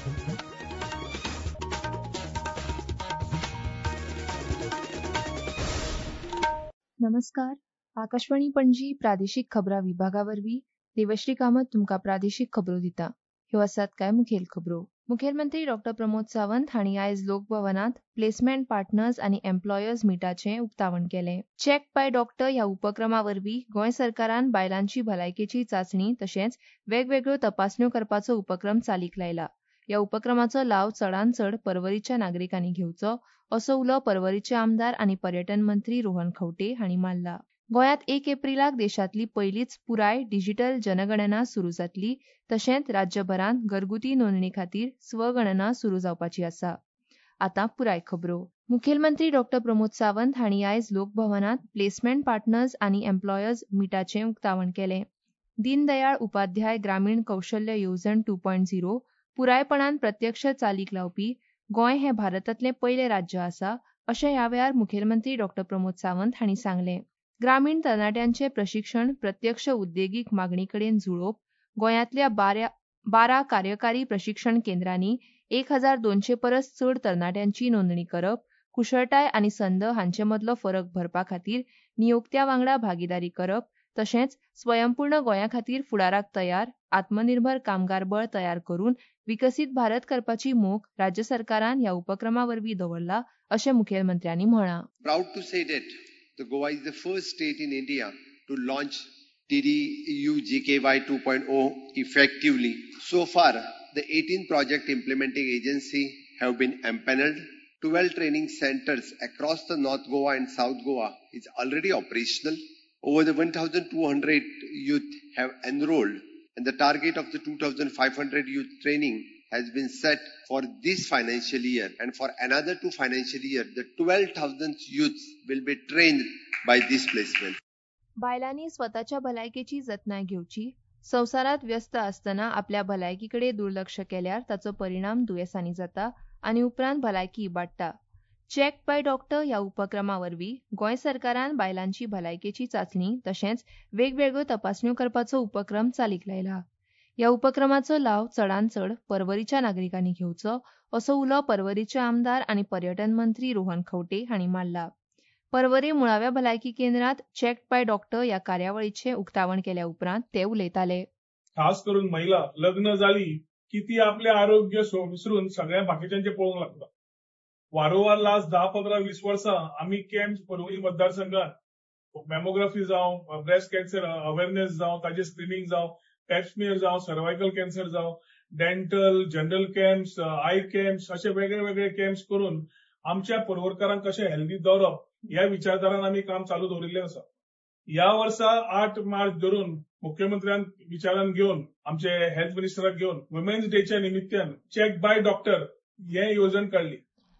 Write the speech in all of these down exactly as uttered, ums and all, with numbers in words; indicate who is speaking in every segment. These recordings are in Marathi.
Speaker 1: नमस्कार. आकाशवाणी पणजी प्रादेशीक खबरां विभागावरवीं देवश्री कामत तुमकां प्रादेशीक खबरो दिता. ह्यो आसात कांय मुखेल खबरो. मुखेलमंत्री डॉ प्रमोद सावंत हांणी आयज लोकभवनांत प्लेसमेंट पार्टनर्स आनी एम्प्लॉयर्स मीटाचें उक्तावण केलें. चॅक बाय डॉक्टर ह्या उपक्रमा वरवीं गोंय सरकारान बायलांची भलायकेची चांचणी तशेंच वेगवेगळ्यो तपासण्यो करपाचो उपक्रम चालीक लायला. ह्या उपक्रमाचो लाव चडांत चड पर्वरीच्या नागरिकांनी घेवचो असो उलो पर्वरीचे आमदार आनी पर्यटन मंत्री रोहन खंवटे हांणी मारला. गोंयांत एक एप्रिलाक देशांतली पयलीच पुराय डिजीटल जनगणना सुरू जातली तशेंच राज्यभरांत घरगुती नोंदणी खातीर स्वगणना सुरू जावपाची आसा. आतां पुराय खबरो. मुखेलमंत्री डॉ प्रमोद सावंत हांणी आयज लोकभवनांत प्लेसमेंट पार्टनर्स आनी एम्प्लॉयर्स मीटाचें उक्तावण केलें. दीनदयाळ उपाध्याय ग्रामीण कौशल्य येवजण टू पॉयंट झिरो पुरायपणान प्रत्यक्ष चालीक लावपी गोंय हें भारतांतलें पयलें राज्य आसा अशें ह्या वेळार मुखेलमंत्री डॉ प्रमोद सावंत हांणी सांगलें. ग्रामीण तरणाट्यांचें प्रशिक्षण प्रत्यक्ष उद्देगीक मागणी कडेन जुळोवप गोंयांतल्या बारा कार्यकारी प्रशिक्षण केंद्रांनी एक हजार दोनशे परस चड तरणाट्यांची नोंदणी करप, कुशळटाय आनी संद हांचे मदलो फरक भरपा खातीर नियोक्त्या वांगडा भागीदारी करप तशेंच स्वयंपूर्ण गोंया खातीर फुडाराक तयार आत्मनिर्भर कामगार बळ तयार करून विकसीत भारत करपाची मोख राज्य सरकारान ह्या उपक्रमा वरवीं दवरला अशें मुखेलमंत्र्यांनी म्हळां.
Speaker 2: Proud to say that the Goa is the first state in India to launch D D U G K Y two point oh effectively. So far, the eighteen project implementing agency have been empaneled. twelve training centers across the North Goa and South Goa is already operational. Over the one thousand two hundred youth have enrolled, and the target of the two thousand five hundred youth training has been set for this financial year, and for another two financial year, the twelve thousand youths will be trained by this placement.
Speaker 1: बायलांनी स्वताच्या भलायकेची जतनाय घेवची. संवसारांत व्यस्त आसतना आपल्या भलायकीकडे दुर्लक्ष केल्यार ताचो परिणाम दुयेंसांनी जाता आनी उपरांत भलायकी इबाडटा. चॅक बाय डॉक्टर ह्या उपक्रमा वरवीं गोंय सरकारान बायलांची भलायकेची चांचणी तशेंच वेगवेगळ्यो तपासण्यो करपाचो उपक्रम चालीक लायला. ह्या उपक्रमाचो लाव चडांत चड पर्वरीच्या नागरिकांनी घेवचो असो उलो पर्वरीचे आमदार आनी पर्यटन मंत्री रोहन खंवटे हांणी मारला. पर्वरी मुळाव्या भलायकी केंद्रांत चॅक बाय डॉक्टर ह्या कार्यावळीचें उक्तावण केल्या उपरांत ते उलयताले.
Speaker 3: खास करून महिला लग्न जाली की ती आपले आरोग्य विसरून सगळ्या बाकीच्यांचे पळोवंक लागतात. वारंवार लास्ट दहा पंधरा वीस वर्सां आमी कॅम्प पर्वरी मतदारसंघात मॅमोग्राफी जावं, ब्रेस्ट कॅन्सर अवेअरनेस जावं, ताजे स्क्रिनिंग जावं, पॅप्समियर जावं, सर्वायकल कॅन्सर जावं, dental, general camps, eye camps असे वेगळे वेगळे कॅम्प्स करून आमच्या पर्वरकारांक कशें हेल्दी दवरप ह्या विचारधारान आमी काम चालू दवरिल्लें आसा. ह्या वर्सा आठ मार्च धरून मुख्यमंत्र्यान विचारान घेवन आमचे हेल्थ मिनिस्टराक घेवन वुमेन्स डेच्या निमित्यान चॅक बाय डॉक्टर हे येवजण काडली.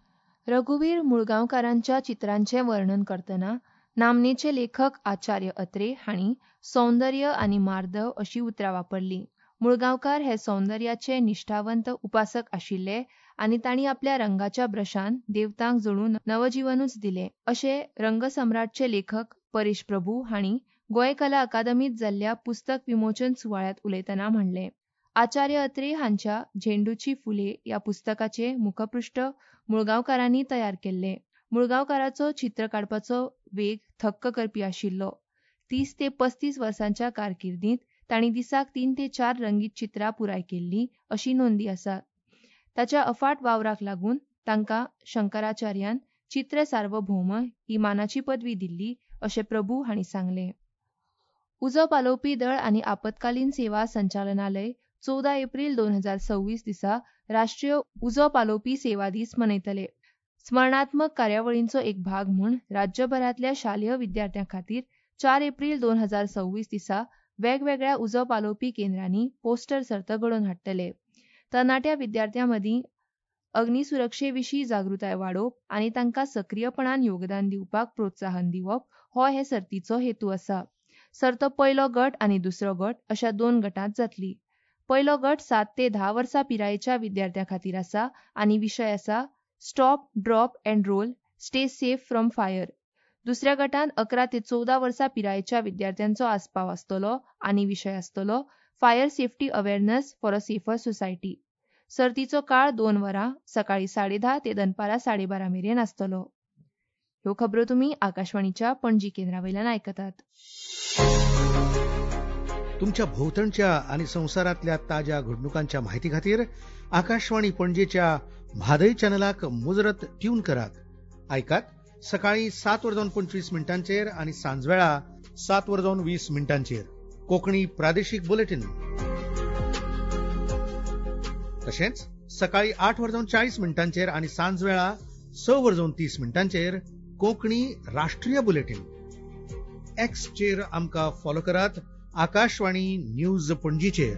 Speaker 1: रघुवीर मुळगांवकारांच्या चित्रांचें वर्णन करतना नामनेचे लेखक आचार्य अत्रे हांणी सौंदर्य आनी मार्दव अशी उतरां वापरली. मुळगांवकार हे सौंदर्याचे निश्ठावंत उपासक आशिल्ले आनी तांणी आपल्या रंगाच्या ब्रशान देवतांक जणू नवजिवनूच दिलें अशें रंगसम्राटचे लेखक परेश प्रभू हांणी गोंय कला अकादमींत जाल्ल्या पुस्तक विमोचन सुवाळ्यात उलयतना म्हणलें. आचार्य अत्रे हांच्या झेंडूची फुले ह्या पुस्तकाचें मुखपृश्ठ मुळगांवकारांनी तयार केल्लें. मुळगांवकाराचो चित्र काडपाचो वेग थक्क करपी आशिल्लो. तीस ते पस्तीस वर्सांच्या कारकिर्दींत तांणी दिसाक तीन ते चार रंगीत चित्रां पुराय केल्लीं अशी नोंदी आसात. ताच्या अफाट वावराक लागून तांकां शंकराचार्यान चित्र सार्वभौम ही मानाची पदवी दिल्ली अशें प्रभू हांणी सांगलें. उजो पालोवपी दळ आनी आपतकालीन सेवा संचालनालय चवदा एप्रील दोन हजार सव्वीस दिसा राष्ट्रीय उजो पालोवपी सेवा दीस मनयतले. स्मरणात्मक कार्यावळींचो एक भाग म्हूण राज्यभरांतल्या शालेय विद्यार्थ्यां खातीर चार एप्रील दोन हजार सव्वीस दिसा वेगवेगळ्या उजो पालोवपी केंद्रांनी पोस्टर सर्त घडोवन हाडटले. तरणाट्या विद्यार्थ्यां मदीं अग्निसुरक्षे विशीं जागृताय वाडोवप आनी तांकां सक्रीयपणान योगदान दिवपाक प्रोत्साहन दिवप हो हे सर्तीचो हेतू आसा. सर्त पयलो गट आनी दुसरो गट अशा दोन गटांत जातली. पयलो गट सात ते धा वर्सां पिरायेच्या विद्यार्थ्यां खातीर आसा आनी विशय आसा stop, drop and roll, stay safe from fire. दुसऱ्या गटांत अकरा ते चवदा वर्सां पिरायेच्या विद्यार्थ्यांचो आस्पाव आसतलो आनी विशय आसतलो fire safety awareness for a safer society. सर्तीचो काळ दोन वरां सकाळी साडे धा ते दनपारां साडे बारा मेरेन आसतलो. ह्यो खबरो तुमी आकाशवाणीच्या पणजी केंद्रावयल्यान आयकतात.
Speaker 4: तुमच्या भोवतणच्या आणि संवसारातल्या ताज्या घडणुकांच्या माहिती खातीर आकाशवाणी पणजेच्या म्हादय चॅनलाक मुजरत ट्यून करात. आयकात सकाळी सात वरां पंचवीस मिनटांचेर आणि सांजवेळा सात वरां वीस मिनटांचेर कोंकणी प्रादेशीक बुलेटिन. तशेंच सकाळी आठ वरां चाळीस मिनटांचेर आणि सांजवेळा स वरां तीस मिनटांचेर कोंकणी राष्ट्रीय बुलेटिन. एक्सचेर आमकां फॉलो करात. आकाशवाणी न्यूज पणजीचेर.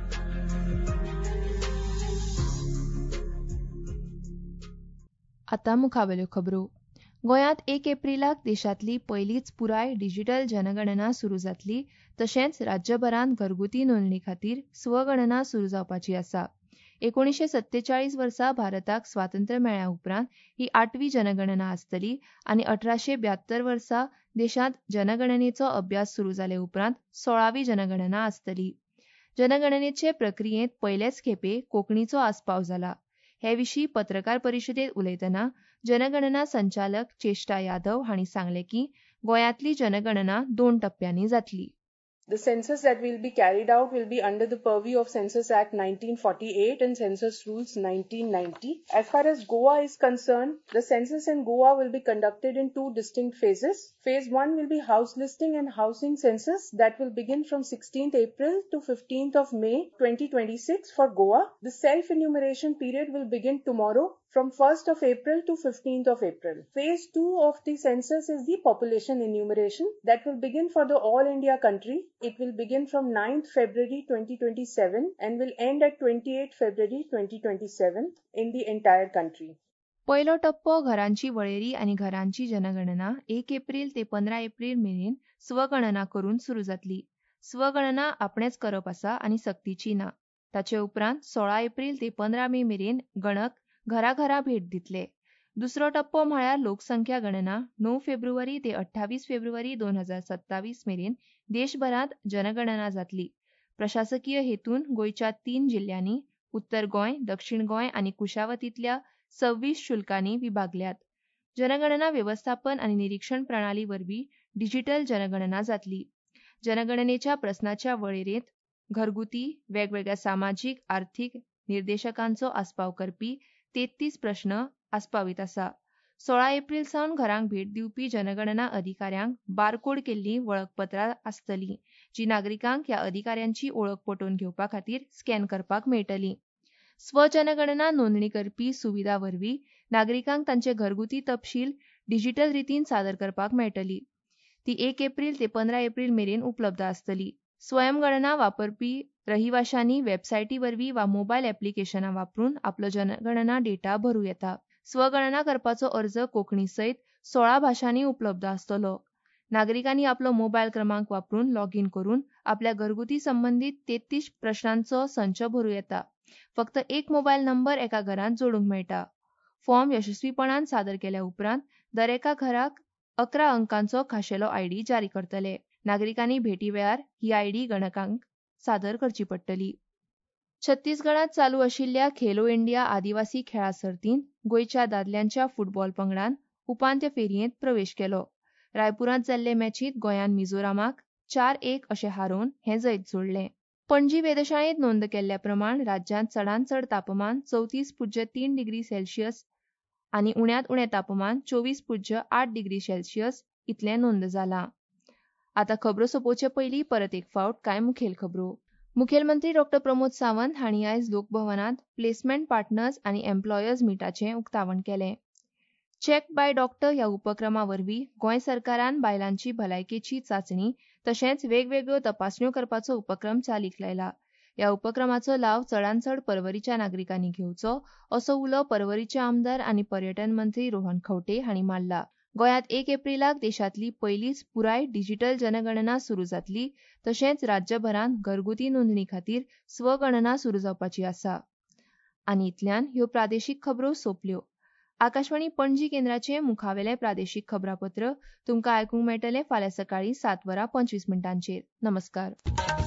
Speaker 1: आतां मुखावेल्यो खबरो. गोंयांत एक एप्रिलाक देशांतली पयलीच पुराय डिजिटल जनगणना सुरू जातली. तशेंच राज्यभरांत घरगुती नोंदणी खातीर स्वगणना सुरू जावपाची आसा. एकोणीशे सत्तेचाळीस वर्सा भारताक स्वातंत्र्य मेळ्ळ्या उपरांत ही आठवी जनगणना आसतली आनी अठराशे ब्यात्तर वर्सा देशांत जनगणनेचो अभ्यास सुरू जाले उपरांत सोळावी जनगणना आसतली. जनगणनेचे प्रक्रियेंत पयलेच खेपे कोंकणीचो आस्पाव जाला. हे विशीं पत्रकार परिशदेंत उलयतना जनगणना संचालक चेष्टा यादव हांणी सांगलें की गोंयांतली जनगणना दोन टप्प्यांनी जातली.
Speaker 5: The census that will be carried out will be under the purview of Census Act nineteen forty-eight and Census Rules nineteen ninety. As far as Goa is concerned, the census in Goa will be conducted in two distinct phases. Phase one will be house listing and housing census that will begin from sixteenth April to fifteenth of May twenty twenty-six for Goa. The self-enumeration period will begin tomorrow from first of April to fifteenth of April. Phase two of the census is the population enumeration that will begin for the all India country. It will begin from ninth February twenty twenty-seven and will end at twenty-eighth February twenty twenty-seven in the entire country.
Speaker 1: पयलो टप्पो घरांची वळेरी आनी घरांची जनगणना एक एप्रिल ते पंदरा एप्रिल मेरेन स्वगणना करून सुरू जातली. स्वगणना आपणेच करप आसा आनी सक्तीची ना. ताचे उपरांत सोळा एप्रिल ते पंदरा मे मेरेन गणक घरा घरा भेट दितले. दुसरो टप्पो म्हळ्यार लोकसंख्या गणना णव फेब्रुवारी ते अठ्ठावीस फेब्रुवारी दोन हजार सत्तावीस मेरेन देशभरांत जनगणना जातली. प्रशासकीय हेतून गोंयच्या तीन जिल्ल्यांनी उत्तर गोंय, दक्षिण गोंय आनी कुशावतींतल्या सव्वीस शुल्कांनी विभागल्यात. जनगणना व्यवस्थापन आनी निरीक्षण प्रणाली वरवीं डिजिटल जनगणना जातली. जनगणनेच्या प्रस्नाच्या वळेरेंत घरगुती, वेगवेगळ्या सामाजीक आर्थीक निर्देशकांचो आस्पाव करपी तेत्तीस प्रश्न आस्पावीत आसा. सोळा एप्रिल सावन घरांक भेट दिवपी जनगणना अधिकाऱ्यांक बारकोड केल्ली वळखपत्रां आसतलीं, जी नागरिकांक ह्या अधिकाऱ्यांची वळख पटोवन घेवपा खातीर स्कॅन करपाक मेळटली. स्वजनगणना नोंदणी करपी सुविधा वरवीं नागरिकांक तांचे घरगुती तपशील डिजिटल रितीन सादर करपाक मेळटली. ती एक एप्रिल ते पंदरा एप्रिल मेरेन उपलब्ध आसतली. स्वयंगणना वापरपी रहिवाशांनी वेबसायटी वरवीं वा मोबायल ऍप्लिकेशनां वापरून आपलो जनगणना डेटा भरूं येता. स्वगणना करपाचो अर्ज कोंकणी सयत सोळा भाशांनी उपलब्ध आसतलो. नागरिकांनी आपलो मोबायल क्रमांक वापरून लॉगीन करून आपल्या घरगुती संबंधीत तेत्तीस प्रश्नांचो संच भरूं येता. फक्त एक मोबायल नंबर एका घरांत जोडूंक मेळटा. फॉर्म यशस्वीपणान सादर केल्या उपरांत दरेका घराक अकरा अंकांचो खाशेलो आयडी जारी करतले. नागरिकांनी भेटी वेळार ही आयडी गणकांक सादर करची पडटली. छत्तीसगडांत चालू आशिल्ल्या खेलो इंडिया आदिवासी खेळा सर्तींत गोंयच्या दादल्यांच्या फुटबॉल पंगडान उपांत्य फेरयेंत प्रवेश केलो. रायपुरांत जाल्ले मॅचींत गोंयान मिझोरामाक चार एक अशें हारोवन हें जैत जोडलें. पणजी वेधशाळेंत नोंद केल्ल्या प्रमाण राज्यांत चडांत चड तापमान चवतीस पुज्य तीन डिग्री सेल्सियस आनी उण्यांत उणें तापमान चोवीस पुज्य आठ डिग्री सेल्सियस इतलें नोंद जालां. आतां खबरो सोंपोवचे पयलीं परत एक फावट कांय मुखेल खबरो. मुखेलमंत्री डॉ प्रमोद सावंत हांणी आयज लोकभवनांत प्लेसमेंट पार्टनर्स आनी एम्प्लॉयर्स मिटाचें उक्तावण केलें. चॅक बाय डॉक्टर ह्या उपक्रमा वरवीं गोंय सरकारान बायलांची भलायकेची चांचणी तशेंच वेगवेगळ्यो तपासण्यो करपाचो उपक्रम चालीक लायला. ह्या उपक्रमाचो लाव चडांत चड परवरीच्या नागरिकांनी घेवचो असो उलो परवरीचे आमदार आनी पर्यटन मंत्री रोहन खंवटे हांणी मारला. गोंयांत एक एप्रिलाक देशांतली पयलीच पुराय डिजिटल जनगणना सुरू जातली. तशेंच राज्यभरांत घरगुती नोंदणी खातीर स्वगणना सुरू जावपाची आसा. आनी इतल्यान ह्यो प्रादेशीक खबरो सोंपल्यो. आकाशवाणी पणजी केंद्राचें मुखावेलें प्रादेशीक खबरापत्र तुमकां आयकूंक मेळटलें फाल्यां सकाळीं सात वरां पंचवीस मिनटांचेर. नमस्कार.